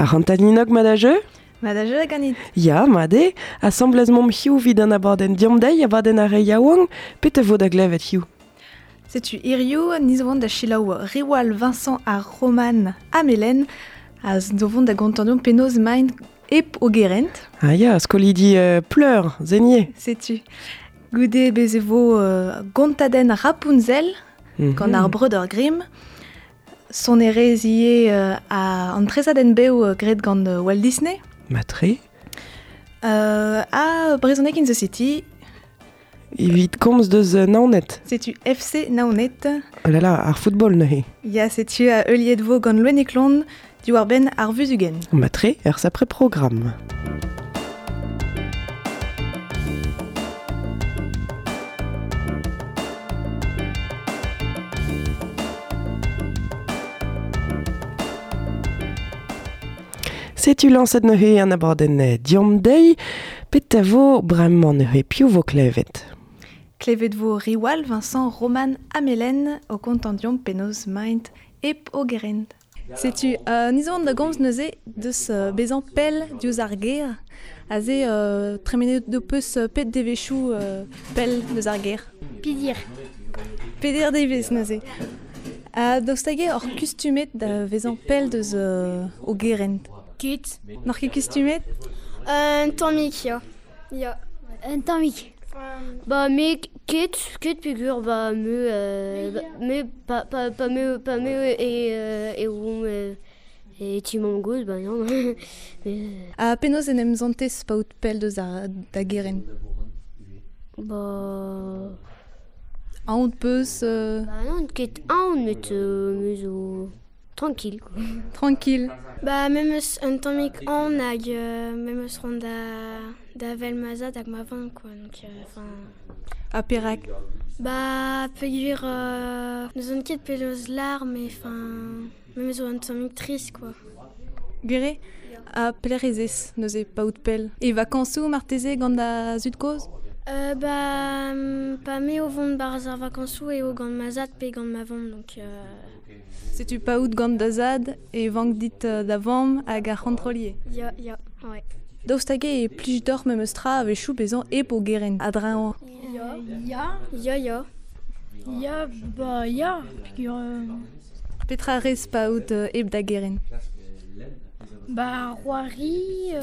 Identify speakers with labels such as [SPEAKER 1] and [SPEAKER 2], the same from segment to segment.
[SPEAKER 1] Arantaninok madajeu?
[SPEAKER 2] Madajeu a ganit.
[SPEAKER 1] Ya, made. Assemblezmom hiu vid an abaden diomdei abaden a reiaouang, pet vo da glevet hiu.
[SPEAKER 2] Setu iriou, nizovon da chilaou Riwal Vincent a Roman Amelen, az dovon da gontandion penoz main ep o gerent.
[SPEAKER 1] Ah ya, skolidi pleur, zenier.
[SPEAKER 2] Setu. Goude bezevo gontaden Rapunzel, gant ar breuder Grimm. Son erezie a an tresaden beo gret gant Walt Disney.
[SPEAKER 1] Matre.
[SPEAKER 2] A Brezonek in the City.
[SPEAKER 1] Evit komz deus naonet.
[SPEAKER 2] Setu FC naonet.
[SPEAKER 1] Oh là là, ar football neuhe.
[SPEAKER 2] Ya, setu a euliet vo gant Loeneklon, du war ben ar vuzugen.
[SPEAKER 1] Matre, sapre programme. Setu lancet neuhe an abaden diomdei, pet vo bremañ neuhe piou vo klevet.
[SPEAKER 2] Klevet vo Riwal Vincent Roman Amelen o kontandion penoz maint ep o gerent. Setu nizon da gomz neuze deus bezan pel diouz ar ger, a ze tremenet do peus pet devechou pel deus ar ger.
[SPEAKER 3] Pidir.
[SPEAKER 2] Peder devez neuze. Daoust hag hor kustumet da vezan pel deus o gerent.
[SPEAKER 3] Ket.
[SPEAKER 2] Nor ket kustumet?
[SPEAKER 3] Un tammik, ya. Ya. Un tammik. Bah, mais ket pigur, bah, me, pas me, et où, et timon gouz, bah, non.
[SPEAKER 2] Penoz en em zantez paout pel deus da gerent.
[SPEAKER 3] Bah...
[SPEAKER 2] Aont peus...
[SPEAKER 3] Bah, non, ket aon, met zo... Tranquille, quoi.
[SPEAKER 2] Tranquille.
[SPEAKER 3] Bah, memeus un tammik an hag memeus ron da vel mazad hag ma vant, quoi. Donc,
[SPEAKER 2] A perak.
[SPEAKER 3] Bah, pegur neus an ket peloz lar, mais memeus un tammik trist, quoi.
[SPEAKER 2] Gure, a pelerezez neuze paout pel. E vakansou marteze gant da zud koz?
[SPEAKER 3] Bah, pa me o vont barz ar vakansou e o gant mazad pe gant ma vant, donc...
[SPEAKER 2] Setu paout gant da zad e vank dit da vamm hag ar c'hantrolier.
[SPEAKER 3] Ya, ouais.
[SPEAKER 2] Daoust hag e plij d'or memeus tra a vechou bezan ep o gerent a drañ.
[SPEAKER 3] Ya.
[SPEAKER 4] Ya, bah, ya. Pigur...
[SPEAKER 2] Petra rez paout ep da gerent.
[SPEAKER 4] Bah, roari...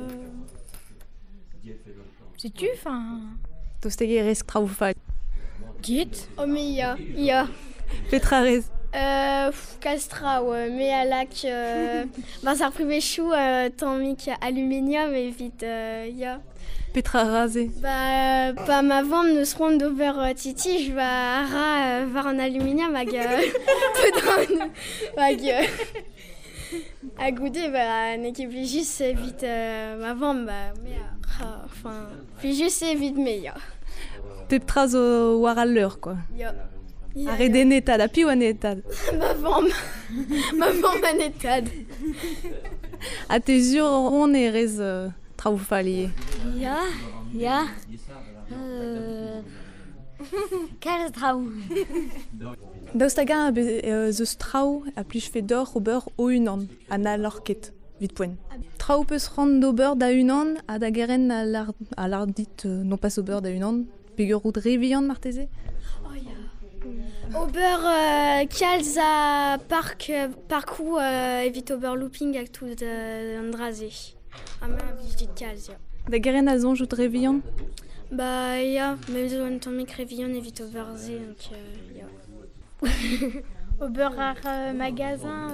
[SPEAKER 4] Sais-tu, enfin...
[SPEAKER 2] Daoust hag e rez traoù fall.
[SPEAKER 4] Ket.
[SPEAKER 3] Oh, mais ya.
[SPEAKER 2] Petra rez.
[SPEAKER 3] Castra, ouais, mais à lac, bah, ça reprit chou, tammik aluminium, et vite, ya.
[SPEAKER 2] Petra raze.
[SPEAKER 3] Bah, pas ma vente ne se rend d'over titi, je vais voir en aluminium, hag, à goûter, bah, n'est qu'il plus juste vite, ma vente, bah, mais, enfin, plus juste vite, mais, ya.
[SPEAKER 2] Petra zo war al leur, quoi.
[SPEAKER 3] Ya.
[SPEAKER 2] Ar edenetad, a piou anetad.
[SPEAKER 3] Ma vente anetad.
[SPEAKER 2] A te zur on e rez traoù fall ie.
[SPEAKER 5] Ya. Kalz traoù.
[SPEAKER 2] Daoust hag a zeus traoù a plij fe d'or ober o unan, an a lorket, vit poen. Traoù peus rand d'ober da unan, a da geren a lardit non pas ober da unan, pegur roud reviant marteze.
[SPEAKER 3] Ober kalz a parkour evit ober looping hag tout an draze. Ha ma blij dit kalz, ya.
[SPEAKER 2] Da geren a zonjout reviant.
[SPEAKER 3] Bah, ya, mais zo an tammik reviant evit ober ze, donc, ya.
[SPEAKER 4] Ober ar magasin...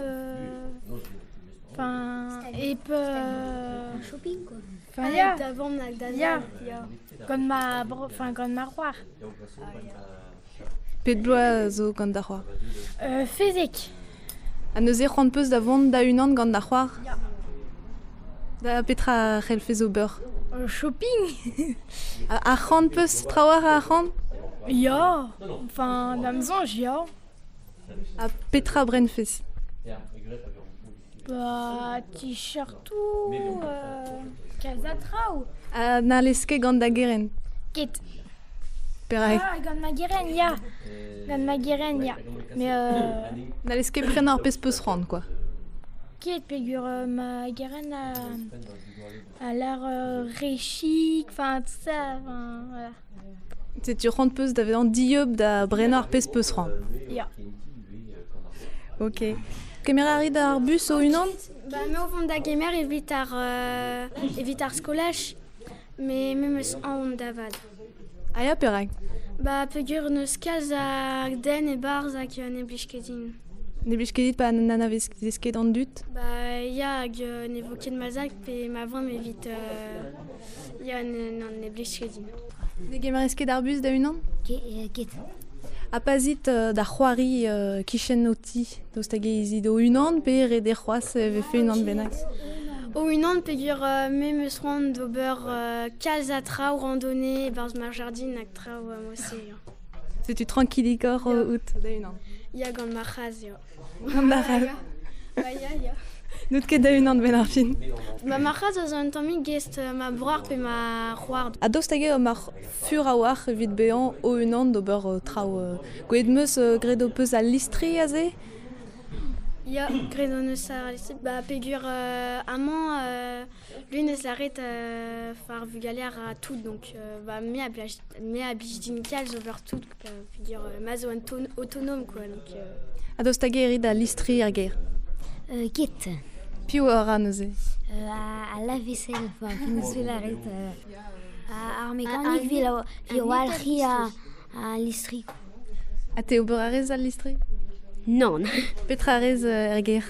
[SPEAKER 4] Enfin... Ep...
[SPEAKER 5] Shopping, quoi.
[SPEAKER 4] Enfin, ya.
[SPEAKER 3] Da vant hag da
[SPEAKER 4] Ya.
[SPEAKER 3] zad, ya.
[SPEAKER 4] Gant ma... Enfin, gant ma roar.
[SPEAKER 2] Pet bloa zo gant da c'hoar.
[SPEAKER 4] Fezek.
[SPEAKER 2] A neuze c'hant peus da vont da unan gant da c'hoar. Da petra c'hell fez ober.
[SPEAKER 4] Shopping.
[SPEAKER 2] A c'hant peus trawar a c'hant?
[SPEAKER 4] Ya. Enfin, d'amzonj, ya.
[SPEAKER 2] A petra bren fez.
[SPEAKER 4] Bah, t-shirtou... Kazatraou.
[SPEAKER 2] A na leske gant da geren.
[SPEAKER 4] Ket.
[SPEAKER 2] Perak.
[SPEAKER 4] Ah, gant ma geren, ya. Gant ma geren, ya. Mais
[SPEAKER 2] Na leske pren ar pez peus rand, quoi.
[SPEAKER 4] ket, pegur ma garen a l'air réchic, enfin tout ça, enfin voilà.
[SPEAKER 2] Tu rentres peus d'avoir diop da brennar pes peus ran.
[SPEAKER 4] Ya.
[SPEAKER 2] Ok. Kemerari da bus o unan?
[SPEAKER 3] Bah, me au fond da gemer evitar skolach, mais me meus an davad.
[SPEAKER 2] Aya perak.
[SPEAKER 3] Bah, pegur neus kalz a den e barz ak ne blishkedin.
[SPEAKER 2] Ne blij ket dit pa nana vesket an dut?
[SPEAKER 3] Bah, ya hag ne vo ket mazak pe ma voam evit ya ne blishkedin.
[SPEAKER 2] Ne gemeresket ar bus da unan?
[SPEAKER 5] Ket.
[SPEAKER 2] A pazit da c'hoari kichen noti daoust hag ezid o unan pe re de c'hoaz vefe unan bennak.
[SPEAKER 3] O unan pegur me meus rand d'ober kalz a traoù randonnée barz ma jardin ak traoù mosse.
[SPEAKER 2] Setu tranquillikor out da unan.
[SPEAKER 3] Ya gant ma chaz, ya.
[SPEAKER 2] Gant ma chaz.
[SPEAKER 3] Bah, ya.
[SPEAKER 2] N'out ket da unan ben ar fin.
[SPEAKER 3] Bah, ma chaz a zan tammig gest ma broar pe ma c'hoar.
[SPEAKER 2] A daoust hag mar fur a war evit behan o unan d'ober traoù. Gweet meus gredo peus a listri a ze?
[SPEAKER 3] Ya, gredo neus a listri. Bah, pegur amañ lui neus l'arret far vugaler a tout, donc bah, me a blij din kalz over tout, pegur ma zo autonome, quoi, donc...
[SPEAKER 2] A daoust hag erit a listri ar ger?
[SPEAKER 5] Ket.
[SPEAKER 2] Piv a ra neuze?
[SPEAKER 5] A la vaisselle, enfin, finus velaret. Ar mécanique vi walc'hi a listri.
[SPEAKER 2] A te ober a rez a listri?
[SPEAKER 5] Non.
[SPEAKER 2] Petra a rez ar ger?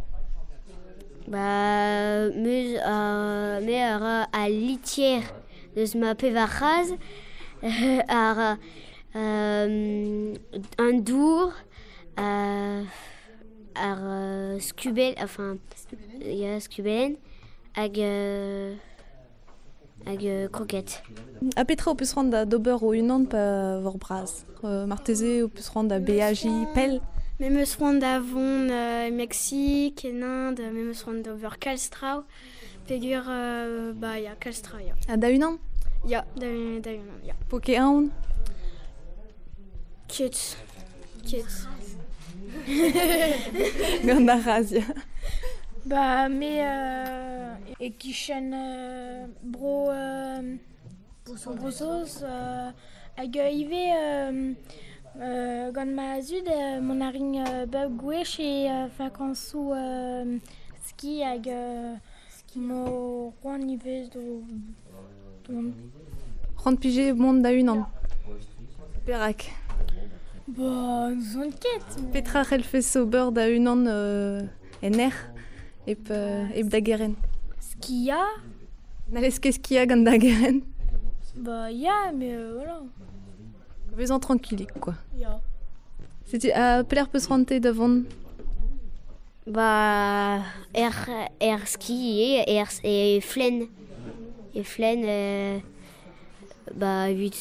[SPEAKER 5] Bah, me a litier deus ma pevar c'haz ar un dour ar skubel, enfin, ya skubelen hag kroket.
[SPEAKER 2] A petra o peus rand d'ober o unan pa vor braz? Marteze o peus rand a beaji pel?
[SPEAKER 3] Me meus rand avon Mexique en Inde, me meus rand over kalz traoù, pegur, bah, ya, kalz traoù, ya.
[SPEAKER 2] A da unan?
[SPEAKER 3] Ya, da unan, ya.
[SPEAKER 2] Po ket aon?
[SPEAKER 3] Ket.
[SPEAKER 2] Gant a raz, ya.
[SPEAKER 4] Bah, me e kichen bro brosos hag ive gant ma zud mon aring bep gwech e vakansou ski hag mo roan ivez do...
[SPEAKER 2] Rand pije mont da unan? Perak?
[SPEAKER 4] Bah, nous on ket.
[SPEAKER 2] Petra c'hell fes ober da unan en ep da geren?
[SPEAKER 4] Skia?
[SPEAKER 2] N'alez ket skia gant da geren?
[SPEAKER 4] Bah, ya, mais voilà.
[SPEAKER 2] Vezan tranquillik, quoi.
[SPEAKER 4] Ya.
[SPEAKER 2] Setu a peler peus rante da vont?
[SPEAKER 5] Bah, ski e flen. E flen, bah, evit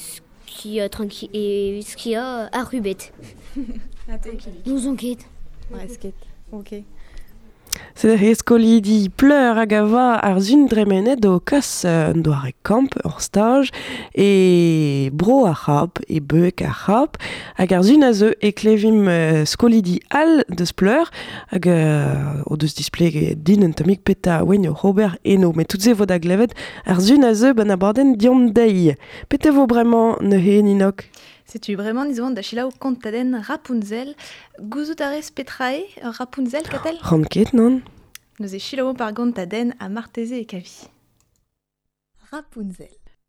[SPEAKER 5] ski a rubet. Nous on ket.
[SPEAKER 2] Resket, ok.
[SPEAKER 1] Sed eskolidi pleur hag a va ar zun dremenet o kas un doare kamp ur stage e bro a c'hap e beuk a c'hap hag ar zun a zeu e klevim skolidi all deus pleur hag o deus displege din un tamik peta oen o Robert Eno met tout ze vo da glevet ar zun a zeu ben a borden diom dei peta vo bremañ neuze ninok?
[SPEAKER 2] Setu bremañ nizon da chilao kontaden Rapunzel. Gouzout a rez petrae Rapunzel katel?
[SPEAKER 1] Ranket, non?
[SPEAKER 2] Neuze chilao par kontaden a marteze e kavi. Rapunzel.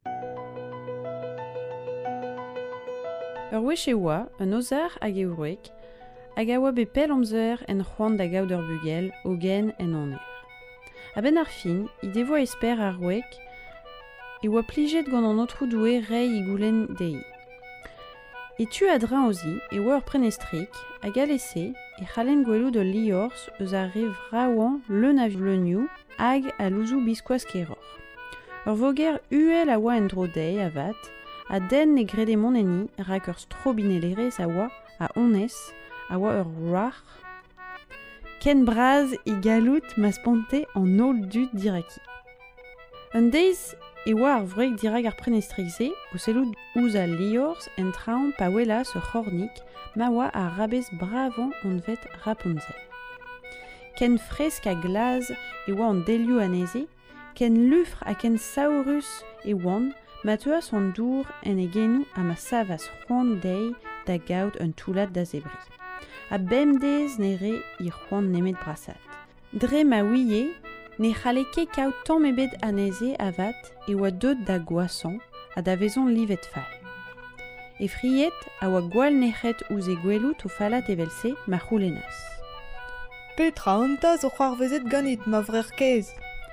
[SPEAKER 6] Ur wech e oa, un ozar hag e urwek, hag a oa be pel amzer en c'hoant da gaout ur bugel, o gen en aner. A ben ar fin, i devoa esper ar wek, e oa plijet gant an otrou doue rei i goulenn dei. E tu a dra ozi, e oa ur prenestrik, hag a lese, e c'hallen gwelou de liorz eus a rev raouan le nav leuniou hag a louzou biskoaz keror. Ur voger uel a oa en dro dei avat, a den ne gredemon enni rak ur strobinelerez a oa a onez, a oa ur roar, ken braz i galout ma spante an ol dud diraki. Un deiz e oa ar vreg dirag ar prenestrikse, o sellout ouz a liorz en traoñ pa welas ur c'hornik, ma oa a rabez bravan an vet Rapunzel. ken fresk a glaz e oa an delioù aneze, ken lufr a ken saurus e oan, ma teuas an dour en egenou a ma savas c'hoant dei da gaout un toulad da zebri. A bemdez ne re I c'hoant nemet brasat. Dre ma ouie, ne c'hale ket kaout tamm ebet aneze avat e oa deut da goasan a da vezon livet fall. E friet a oa gwall nec'het ouz e gwelout o fallat evelse ma c'houlennas.
[SPEAKER 2] Petra anta zo c'hoarvezet ganit ma vrer kez.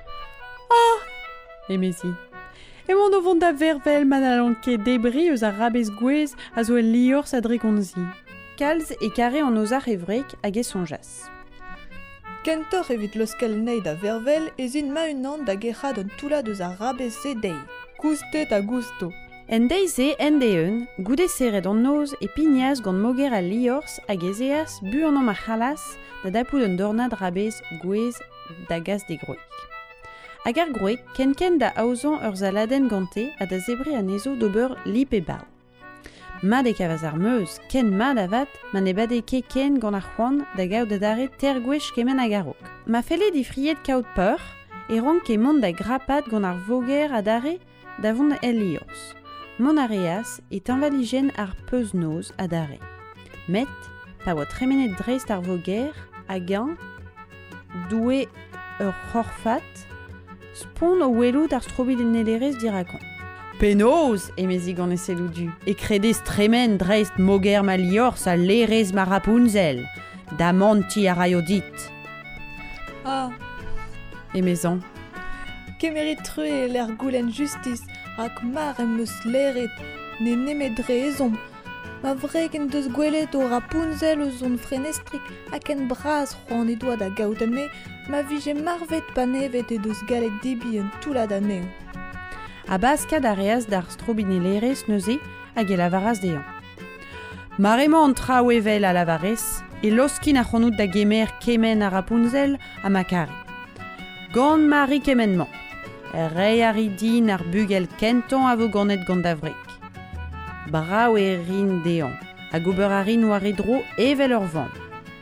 [SPEAKER 6] Emezi. Emont o vont da vervel man alon ket debri eus a rabez gwez a zo el lior sa dregonzi. Kalz e kare an ozar evrek hag e sonjas.
[SPEAKER 2] Kentor evit loskel nei da vervel ez in ma unan da gerad un toulad eus a rabez se dei. Koustet a gusto.
[SPEAKER 6] En deize en deun, goude seret an noz e pignaz gant moger a liorz hag ezeaz bu an am a c'halas da dapout un dornad rabez gwez da gaz de groek. Hag ar groek ken da aozan ur zaladen gante a da zebri an ezo d'ober lip e bau. Mad e kavaz ar meuz, ken mad avat, man e bade ket ken gant ar c'hoant da gaout da dare tergwech kemen hag ar rok. Ma felle di friet kaout peur, e rank e mont da grapat gant ar voger a dare da vont el liorz. Mon areas est invaligen ar peus noz a dare. Met, pa oa tremenet dreist ar voger, hag-an, doue ur c'horfat, spon o welout ar strobinelerez dirakon. Penoz, emezi gant eselou du, e kredez tremen dreist moger ma liorz a lerez ma Rapunzel, da manti a rayodit.
[SPEAKER 2] Ah,
[SPEAKER 6] Emezan.
[SPEAKER 2] kemerit true l'er goulenn justice, rak mar em eus leret, ne nemet dre ezom. Ma vregen deus gwelet o Rapunzel o zon frenestrik hag en braz c'hoant e doa da gaout ane, ma vije marvet pa nevet e deus galet debi un toulad aneo.
[SPEAKER 6] A baskad a reas d'ar strobinelerez neuze hag e lavaraz dean. Maremañ an traoù evel a lavarez, e loskin a c'honout da gemer kemen a Rapunzel a makari. Gant mari kemenman. Rei a ridin ar bugel kentan a vo ganet gant davrek. Brav e rin dean, hag ober a rin war e dro evel ur van.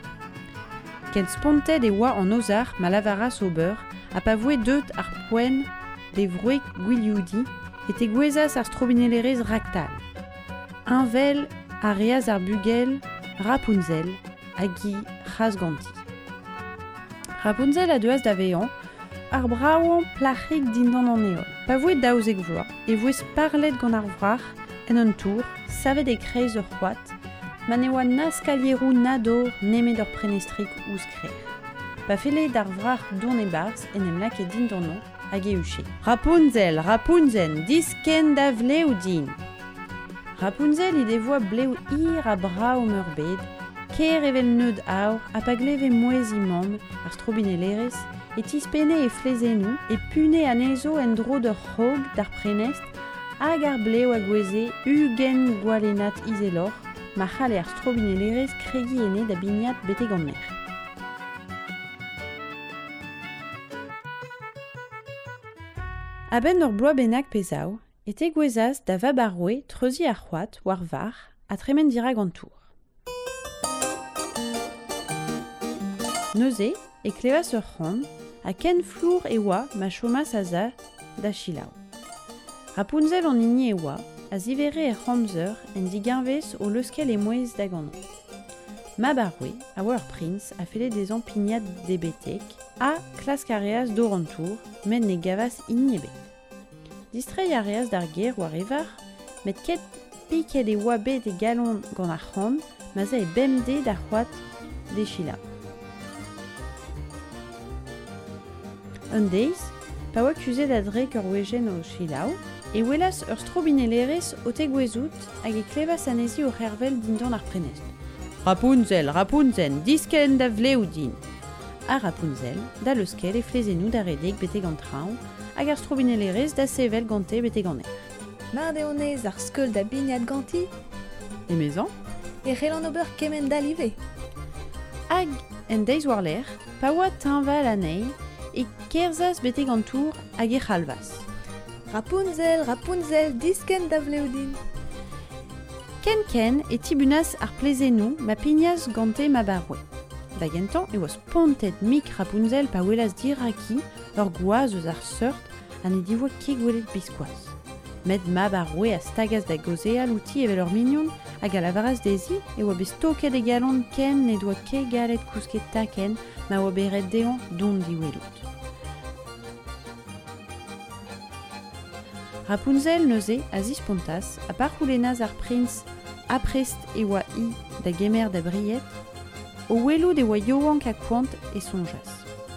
[SPEAKER 6] Ken spontet e oa an ozar ma lavaraz ober a pa voe deut ar poen de vroek gwilioudi et e gwezas ar strobinelerez raktal. Invel a reaz ar bugel Rapunzel hag I c'haz ganti. Rapunzel a deus da vean ar braouan plachik dindan an eol. Pa voe daouzek vloaz, e voez parlet gant ar vrach en un tour, savet e kreiz ur c'hoat, man e oa naskalierou nador nemet ur prenestrik ouz krer. Pa fele d'ar vrach don e barz en em lak e dindan an hag e uche. Rapunzel, Rapunzel, disken da vlev din. Rapunzel I devoa blev hir a brav meurbed, ker evel neud aur a pa gleve mouez imam ar strobinelerez, et tispene e flezenou e pune anezo en dro d'ur c'hog d'ar prenest hag ar blev a gweze ugen gwalenat izelor ma c'hale ar strobinelerez kregi ene da bignat bete gant mer. A-benn ur bloa bennak pezao, et e gwezas da vabaroe treuzi ar c'hoat war var a tremen dira gant tour. Neuze e klevas ur c'hoant a ken flour e oa ma chomas a za da chilaou. Rapunzel an hini e oa a zivere e c'hamzer en digarvez o leuskel e mouez da gant an. Ma baroe a oa ur prince a fele des an pignat de betek a klask a reaz dor an tour met ne gavas hini ebet. Distrei a reaz d'ar ger war evar met ket piket e oa bet e galon gant ar c'hant ma za e bemde da c'hoat de chilaou. Un deiz, pa oa kuzet a drek ur wejen o chilaou, e welas ur strobinelerez o te gwezout hag e klevas anezi o c'hervel dindan ar prenest. Rapunzel, Rapunzel, disken da vlev din. A Rapunzel, da leuskel e flezenou da redek bete gant traoù, hag ar strobinelerez da sevel gante bete gant er.
[SPEAKER 2] Mar deonez ar skeul da bignat ganti,
[SPEAKER 6] Emezan?
[SPEAKER 2] e c'hellan ober kemen da live.
[SPEAKER 6] Hag en deiz war l'er, pa oa tinval anei e kerzas bete gant tour hag e c'halvas.
[SPEAKER 2] Rapunzel, Rapunzel, disken da vlev din.
[SPEAKER 6] Ken e tibunas ar plezenou ma pignaz gante ma baroe. da gentan e oa spontet mik Rapunzel pa welas diraki ur gwaz eus ar seurt an e divoa ket gwelet biskoaz. Met mab ar roe a stagaz da gozeal outi evel ur mignon hag a lavaraz dezi e oa bez toket e galon ken ne doa ket galet kousket taken ma oa beret deon dont diwelout. Rapunzel neuze a zispontas a parcoulenaz ar prince aprest e oa I da gemer da briet o welout e oa yoank a kwant e sonjas.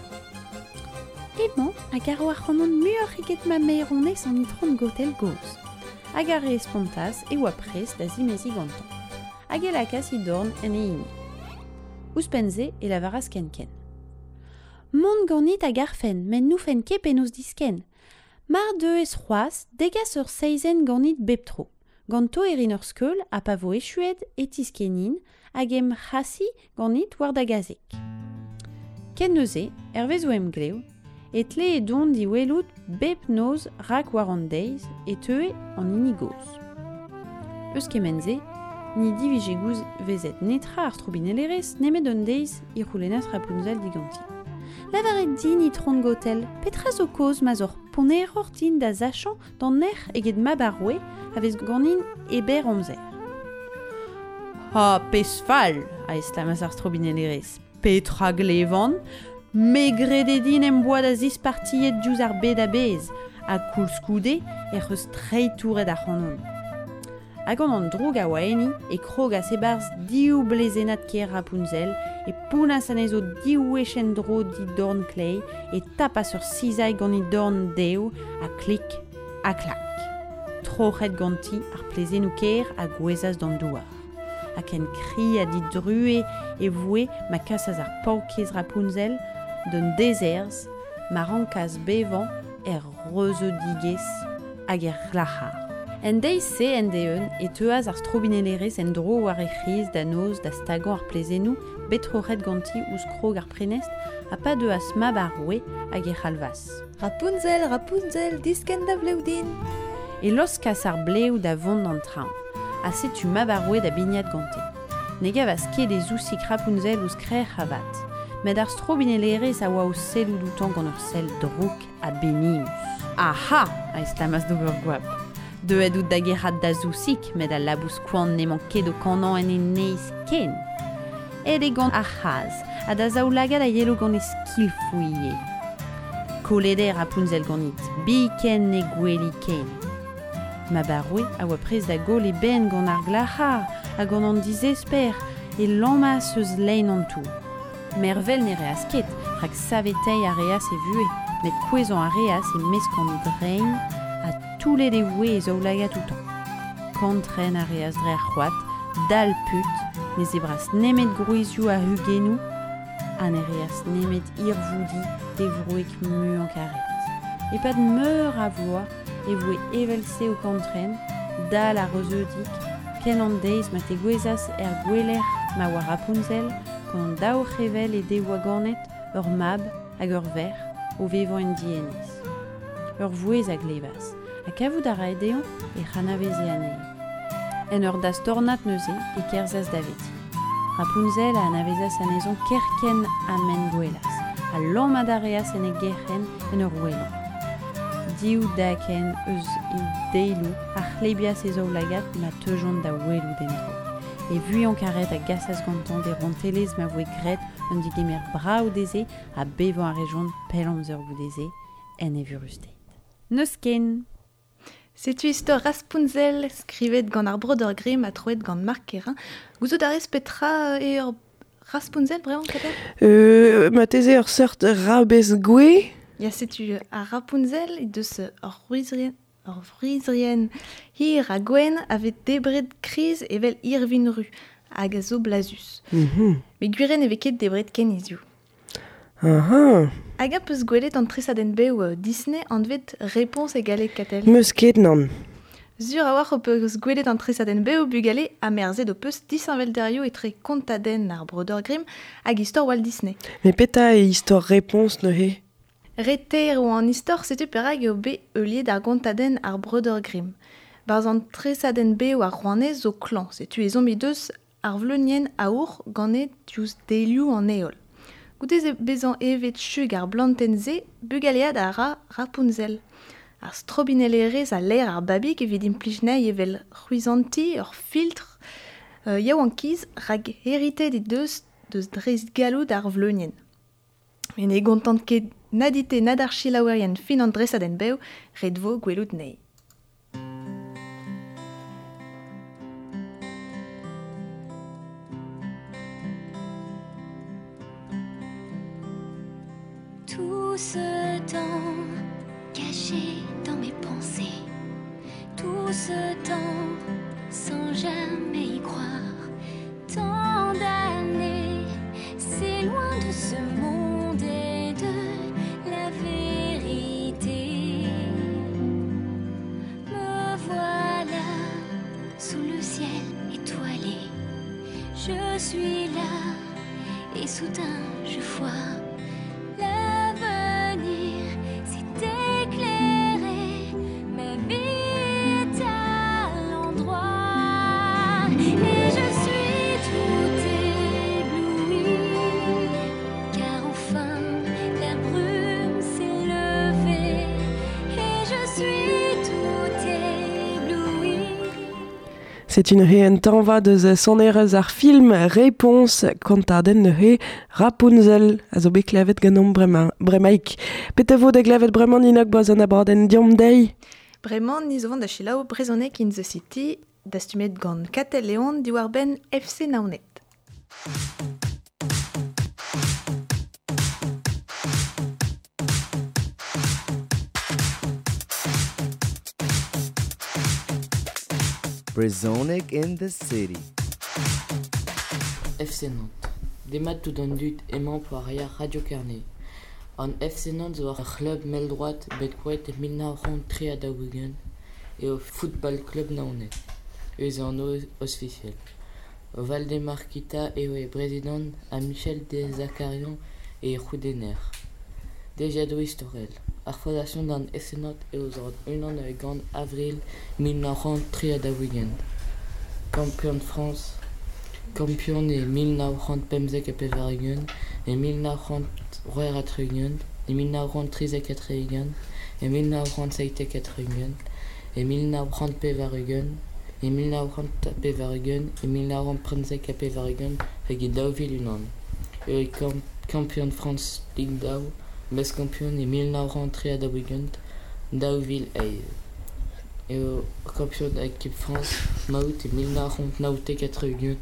[SPEAKER 6] Emañ hag ar oa c'homant muioc'h eget ma meironez an itron gotel goz. Hag ar re espontas e oa prest da zimezi gantan. Hag e lakas I dorn en e ini. Ouspenze e lavaraz ken-ken. Mont ganit hag ar fen, men nou fen ket penaos disken. Mar deus c'hoaz, degas ur seizen ganit bep tro. Ganto erin ur skeul a pavo echuet e tiskenin hag em c'hasi ganit war da gazek. Ken neuze, hervez o em gleo, et le e don di welout bep noz rak war an deiz et teue an inigoz. Eus kemenze, ni divije gouz vezet netra ar trobinelerez nemet an deiz I roulenaz Rapunzel diganti. Lavaret din I tron gotel, petra zo koz ma zor poner ur din da zachan d'an er eget mab ar roe avez ganin eber amzer. Ha, pez fall, a estamaz ar trobinelerez. Petra glevan, megret din em boad a zis partiet diouz ar bed a bez, a koulskoude eus treitouret ar c'hanon. Hag an droug a oa eni e krog a sebarz diou blezenat ker Rapunzel e pounas an ezo diou echen dro di dorn klei e tapas ur sizai gant I dorn deo a klik a klak. Trochet ganti ar plezenou ker a gwezaz d'an douar. Hag en kri a dit drue e voe ma kasaz ar paoukez Rapunzel d'un dezerz ma rankaz bevan reuze digez hag glachar. En deiz se en deun e teuaz ar strobinelerez en dro war e c'hiz da noz da stagan ar plezenou betroret ganti ouz krog ar prenest a pa deus mab ar roe hag c'halvas.
[SPEAKER 2] Rapunzel, Rapunzel, disken da vleoudin.
[SPEAKER 6] E los kas ar bleou da vont d'an traoù, a setu mab ar roe da bignat gante. Ne gavas ket e zousik Rapunzel ouz krer c'havat, met ar strobinelerez a oa o selou doutan gant ur sel drouk a benius. Aha, a estamaz d'ober gwab. Deuet out da gerrat da zousik, met a labous koan neman ket o kanan en e neiz ken. Et e gant ar c'haz, a da zaoulagad a yelo gant e skilfouie. Koleder Rapunzel ganit, biken ne gweli ken. Ma baroue a oa prez da gol e ben gant ar glachar, a gant an dizesper, e lammas eus lein an tou. Mervel ne reas ket, rak savetei a reas e vue, met kwezan a reas e meskan drein, a toule de voe e zaoulaga toutan. Kantren a reas dre ar c'hoat, dal put, ne zebras nemet grouizioù a hugenou, a ne reas nemet irvoudi de vroek mu an karet. E pad meur a vloa e voe evelse o kantren, dal a reuzeudik, ken an deiz ma te gwezas gweler ma oa Rapunzel, kon an daou revel e devoa ganet ur mab hag ur ver o vevan en dienez. Ur vouez a glevas, a kavout a rae deon e c'hanaveze anei. En ur das dornat neuze e kerzaz daveti. Rapunzel a anavezas anezon kerken a men gwelas, a lammad a reas en e gerren en ur welan. Diou daken eus e deilou a c'hlebias e zaoulagat ma teujont da welou den dro. E vuian karet a gasas gantan de rontelez ma voe gret un digemer braou deze a bevan a rejont pel amzer boudeze en e vurustet. Neus ken.
[SPEAKER 2] Setu istor Rapunzel skrivet gant ar Broder Grimm a troet gant Mark Kerin. Gouzout a rez petra e ur Rapunzel bremañ kater?
[SPEAKER 1] Ma teze ur seurt rabez gwe.
[SPEAKER 2] Ya setu a Rapunzel e deus ur vrizrien hir a gwen avet debret kriz evel irvin ru hag a zo blazus. Me guiren e veket debret ken izioù.
[SPEAKER 1] Aha.
[SPEAKER 2] Hag a peus gwelet an tresadenn bev Disney an vet repons egale katel.
[SPEAKER 1] Meus ket nan.
[SPEAKER 2] Sur a war o peus gwelet an tresadenn bev bugale a merzet o peus disanvelderioù etre kontadenn ar Broder Grimm hag istor Walt Disney.
[SPEAKER 1] Me peta e istor repons neuze.
[SPEAKER 2] Reter ou an istor setu perag eo be euliet ar gontadenn ar Broder Grimm. Barz an tresadenn bev ar Rouennez zo klan, setu ezomp deus ar vleunien aour gant diouz deilioù an eol. Goutez bezañ evet chug ar blantenze bugaliad a ra Rapunzel. Ar strobinelerez a l'air ar babig evit implijnei evel c'hwizanti ur filtr yaou an kiz rag heritet deus dreiz galout ar vleunien. Men e gontant ket nadite nad ar chilaouerien fin an dresadenn bev ret vo gwelout nei.
[SPEAKER 7] Tout ce temps caché dans mes pensées, tout ce temps sans jamais y croire, tant d'années, c'est loin de ce monde et de la vérité. Me voilà sous le ciel étoilé, je suis là et soudain je vois l'avenir s'est éclairé, ma vie est à l'endroit et je suis tout ébloui, car enfin la brume s'est levée et je suis tout ébloui.
[SPEAKER 1] C'est une réentanva de sonerez ar film Réponse kantadenn neuze Rapunzel, a zo bet klevet ganom bremaik. Pete vo de klevet bremañ inak boaz an abadenn diom dei?
[SPEAKER 2] Bremañ ni zo vant da chilaou brezonek in the city da stumet gant Katel Leon diwar ben FC Naonet.
[SPEAKER 8] Brezhonic in the city.
[SPEAKER 9] FC Nantes. Demat tout an dut emañ poaria Radio Carnet. An FC Nantes zo ar club mel droit bet kouet 1903 a daougen et au football club naonet. Eus an officiel. Valdemar Kita e président a Michel Dezacarian et Roudener. Déjà do historel. Ar fondation d'an FC Nantes et aux ordres un an gant avril 1903 a daougen. Champion de France. Campion et 1935 a Pevargen, et 1900 a Trugen, et 1913 a Katregen, et 1907 a Katregen, et 1930 Pevargen, et 1930 a Pevargen, et 1935 a Pevargen, et Dauville Unan. Et campion de France Ligue Dau, best campion et 1903 a Daougen, Dauville Aïe. Et campion de l'équipe France, Maout et 1909 a Katregen,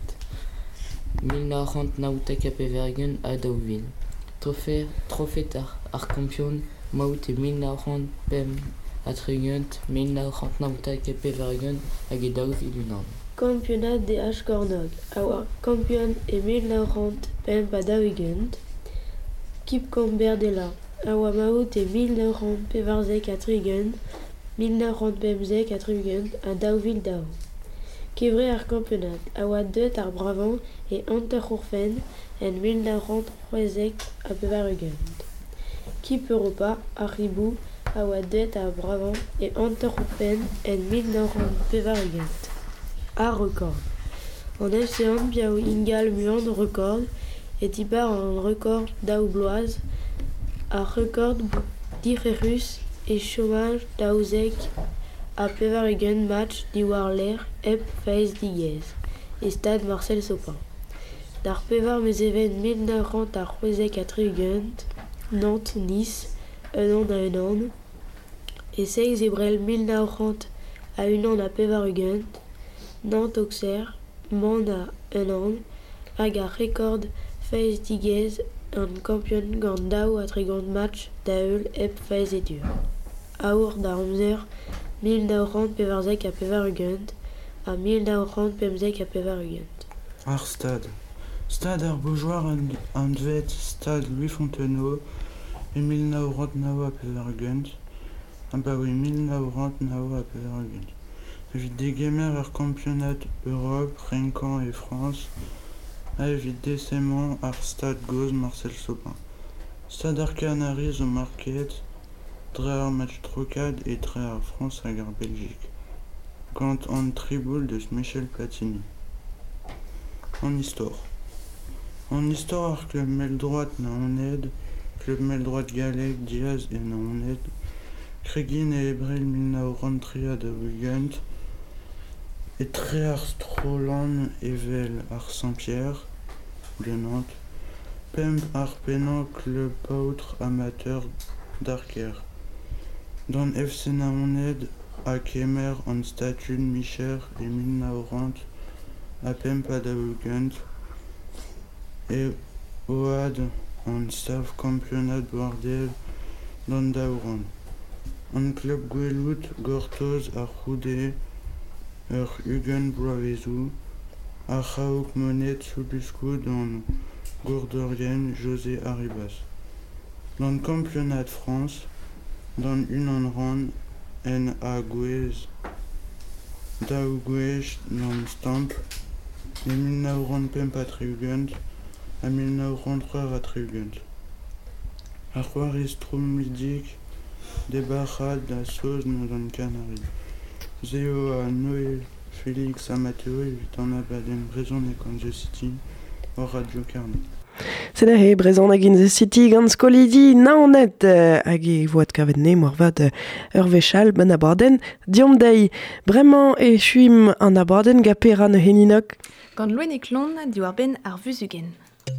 [SPEAKER 9] 1909 a Pevargen a Dauville. Trophée ar campion Maout et 1900 pem a Trugent, 1909 a Pevargen a Dauville Unan.
[SPEAKER 10] Championnat des H Cornog. Our campion et 1900 pem a Dauville. Kip Comber de la. Our Maout et 1900 Pevarzek a Trugent, 1900 pemzek a Trugent a Dauville Dau. Kivre ar campionat, a oa deut ar Brabant et Unterhofen en 1903 a Pevargen. Kip Europa, ar Ribou, a oa deut ar Brabant et Unterhofen en 1900 Pevargen. A record. En FC1, biao ingal muan record, et tibar en record daou bloaz, a record diferus et chômage daouzek, a Pevargen match diwar l'air ep faiz digez, et stade Marcel Sopin. Dar pevar mes even 1900 a Roezek a Trugent, Nantes, Nice, un an, et 6 Ebrel 1900 a un an a Pevargen, Nantes Auxerre, Mand a un an, hag a record faiz digez, un campion gant daou a trigant match daeul ep faiz et dur. Aour da Amzer, 1900 Pevarzek a Pevargen, a 1900 pemzek a Pevargen.
[SPEAKER 11] Ar stade. Stade ar Beaujoire an dvet stade Louis Fontenot e 1909 a Pevargen, a ba oui 1909 a Pevargen. Evit degemer ar campionat Europe, Rencan et France, a evit desemañ ar stade Goz Marcel Sopin. Stade ar Canaries au Marquet, dre ar match trocad et dre ar France hag ar Belgique. Gant an triboul deus Michel Platini. en histoire. En histoire, Club Meldroit na Oned, Club Meldroit Galek, Diaz et na Oned, Kregin et Ebrel Milnaoran Tria da Wugent, et Tréar Strolan Evel ar Saint-Pierre, de Nantes, Pemp ar Pénan Club Pautre Amateur d'Arker. Dans FC na Oned, à Kemer en statut de Micher et Milnaorant, à Pemp à da Wugent, et Oad en staff championnat de Bordel dans Daouran. En club Guelout, Gortoz à Roudé, Hugen Bravezou, à Raouk Monet Soubusco dans Gourdorienne, José Arribas. Dans le championnat de France, dans une en rang, en à Gouez, Daougouech dans Stamp, et Milnaoran Pemp à Triugent, à Milnaoran Trois à Triugent. À Juarez-Strom Midik, des barrades à Sauce dans le Canari. Zéo à Noël, Félix à Matteo et Vitan à Baden, Brezon et Kansas City, au Radio Carnet.
[SPEAKER 1] C'est là, Brezon à Kansas City, gans kolidi, naonet, hag e voat kavet ne morvat vechal ben abarden, diom dei, bremañ e chuim an abarden gapera ne heninok.
[SPEAKER 2] Gant loenik lon diwar ben ar vuzugen.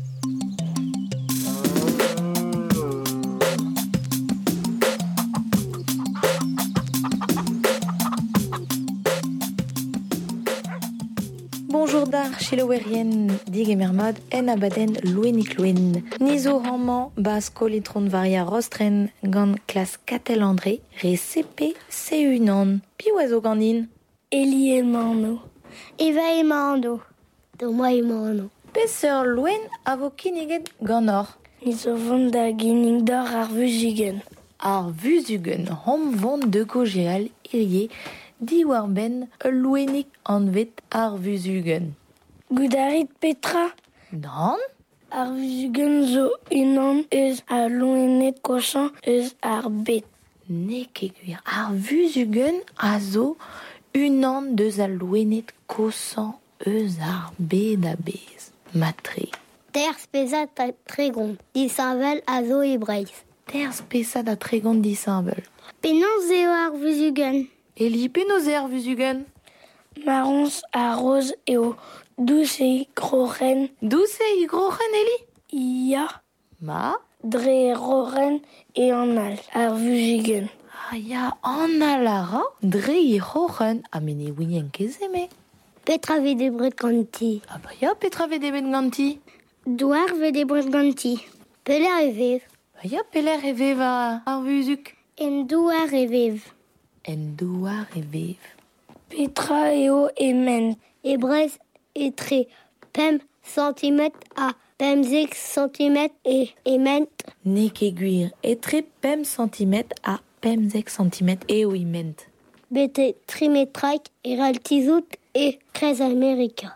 [SPEAKER 2] Bonjour dar chilowerien digemermad en abaden loenik loen. Nizo ramman bas kolitron varia rostren gant klas Katel André re CP C1 pi oazo gandin.
[SPEAKER 12] Eli Emano. Eva Emano. Doma Emano.
[SPEAKER 2] Peseur loen avo kiniget ganor.
[SPEAKER 12] Nizo vont da ginning d'or ar vuzugen.
[SPEAKER 2] Ar vuzugen rom vont de kogeal ilie diwar ben loenik anvet ar vuzugen.
[SPEAKER 12] Goudarit Petra.
[SPEAKER 2] Dan?
[SPEAKER 12] Ar vuzugen zo unan eus ar loenet kosan eus ar bet.
[SPEAKER 2] Ne keguir. Ar vuzugen a zo unan deus ar loenet kosan eus ar bet a bez. Matre.
[SPEAKER 12] Terz pesat a tregon. Disavel a zo e breiz.
[SPEAKER 2] Terz pesat a tregon disavel.
[SPEAKER 12] Penaos eo ar vuzugen.
[SPEAKER 2] Eli penaos eo ar vuzugen.
[SPEAKER 12] Marons a roz eo douce e groren.
[SPEAKER 2] Douce e groren, Eli?
[SPEAKER 12] Ya.
[SPEAKER 2] Ma?
[SPEAKER 12] Dre roren e anal ar vuzugen.
[SPEAKER 2] Ah ya, anal ara? Dre e roren a mene wien kezeme.
[SPEAKER 12] Petra ve de bret ganti.
[SPEAKER 2] Ah ba ya, petra ve de bret ganti.
[SPEAKER 12] Douar ve de bret ganti. Peler e vev.
[SPEAKER 2] Ba ya, peler e vev ar vuzuk.
[SPEAKER 12] En douar e vev.
[SPEAKER 2] En douar e vev.
[SPEAKER 12] Petra eo e ment. E brez e tre pem centimet a pemzek centimet e ment.
[SPEAKER 2] Ne keguir. E tre pem centimet a pemzek centimet eo e ment.
[SPEAKER 12] Bete trimetraik e raltizout e krez Amerika.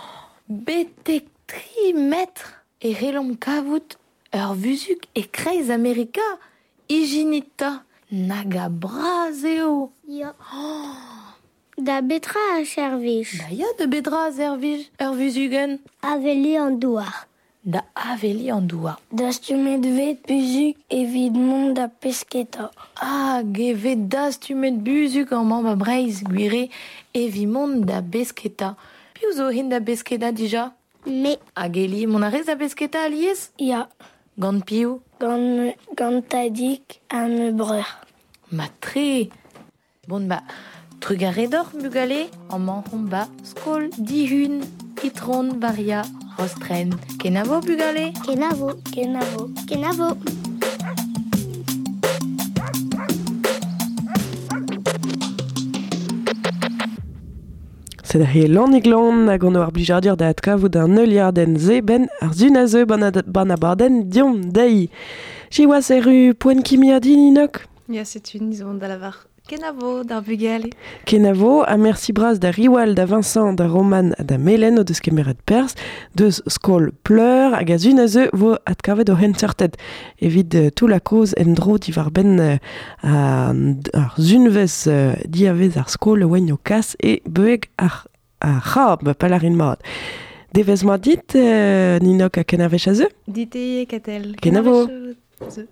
[SPEAKER 2] Bete 3 metre e relom kavout ur vuzuk e krez Amerika. Iginita. Naga braz eo.
[SPEAKER 12] Ya. Da betra a chervij.
[SPEAKER 2] Da ya de bedra a zervij ur vuzugen.
[SPEAKER 12] Aveli an douar.
[SPEAKER 2] Da aveli an douar.
[SPEAKER 12] Da stumet vet buzuk evit mont da pesketa.
[SPEAKER 2] Ah, gevet da stumet buzuk an mamba breiz gwire evit mont da besketa. Piou zo hin da besketa dija?
[SPEAKER 12] Me.
[SPEAKER 2] Hag Eli, mon arrez da besketa alies?
[SPEAKER 12] Ya.
[SPEAKER 2] Gant piou?
[SPEAKER 12] Gant tadik an breur.
[SPEAKER 2] Matre. Bon ba, trugaredor bugale an manron ba skol dihun itron varia rostren. Kenavo bugale?
[SPEAKER 12] Kenavo. Kenavo. Kenavo.
[SPEAKER 1] C'est da lannig lan hag an oar blijardir da atkavout an euliarden ze ben ar zun a zeu ban abarden diom dei. Chiwas eru poen kimia din inok?
[SPEAKER 2] Ya, c'est une ils ont da lavar Kenavo d'ar bugale.
[SPEAKER 1] Kenavo, a merci bras da Riwal, da Vincent, da Roman, da Melen o deus kemeret pers, deus skol pleur hag a zun a zeu vo atkavet o hentertet. Evit tout la koz en dro diwar ben ar zunvez diavez ar skol oen o kas e beeg ar c'hab palarin mat. Devez ma dit Ninok a kenavech a zeu?
[SPEAKER 2] Dite katel.
[SPEAKER 1] Kenavo.
[SPEAKER 2] Zeu.